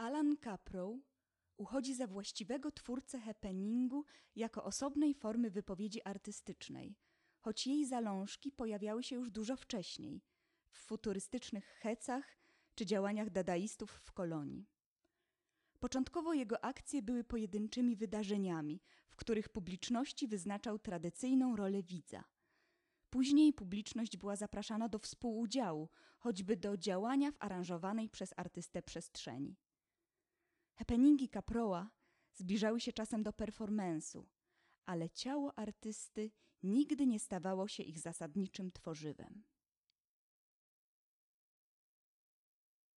Alan Caprow uchodzi za właściwego twórcę happeningu jako osobnej formy wypowiedzi artystycznej, choć jej zalążki pojawiały się już dużo wcześniej, w futurystycznych hecach czy działaniach dadaistów w Kolonii. Początkowo jego akcje były pojedynczymi wydarzeniami, w których publiczności wyznaczał tradycyjną rolę widza. Później publiczność była zapraszana do współudziału, choćby do działania w aranżowanej przez artystę przestrzeni. Happeningi Caprowa zbliżały się czasem do performance'u, ale ciało artysty nigdy nie stawało się ich zasadniczym tworzywem.